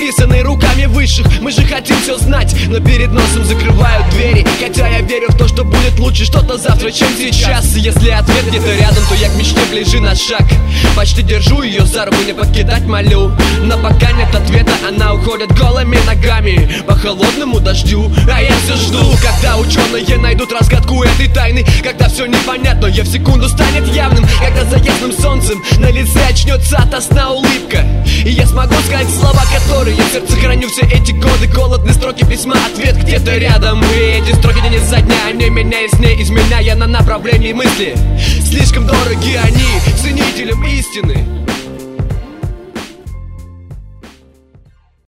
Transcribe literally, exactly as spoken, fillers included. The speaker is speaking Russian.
написаны руками высших. Мы же хотим все знать, но перед носом закрывают двери. Хотя я верю в то, что будет лучше что-то завтра, чем сейчас. Если ответ где-то рядом, то я к мечте ближе на шаг. Почти держу ее за руку, не покидать молю. Но пока нет ответа, она уходит голыми ногами по холодному дождю. А я все жду, когда ученые найдут разгадку этой тайны. Когда все непонятно, я в секунду станет явным. Когда за ясным солнцем на лице очнется ото сна улыбка. И я смогу сказать слова, которые в сердце храню все эти годы. Голодные строки письма, ответ где-то рядом. И эти строки день изо дня, они меня яснее, изменяя на направлении мысли. Слишком дороги они ценителям истины.